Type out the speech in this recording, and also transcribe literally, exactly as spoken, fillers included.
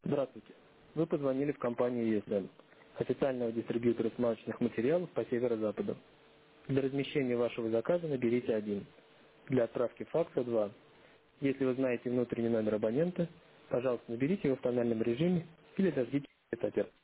Здравствуйте. Вы позвонили в компанию и эс эм, официального дистрибьютора смазочных материалов по северо-западу. Для размещения вашего заказа наберите один. Для отправки факса два. Если вы знаете внутренний номер абонента, пожалуйста, наберите его в тональном режиме или дождитесь оператора.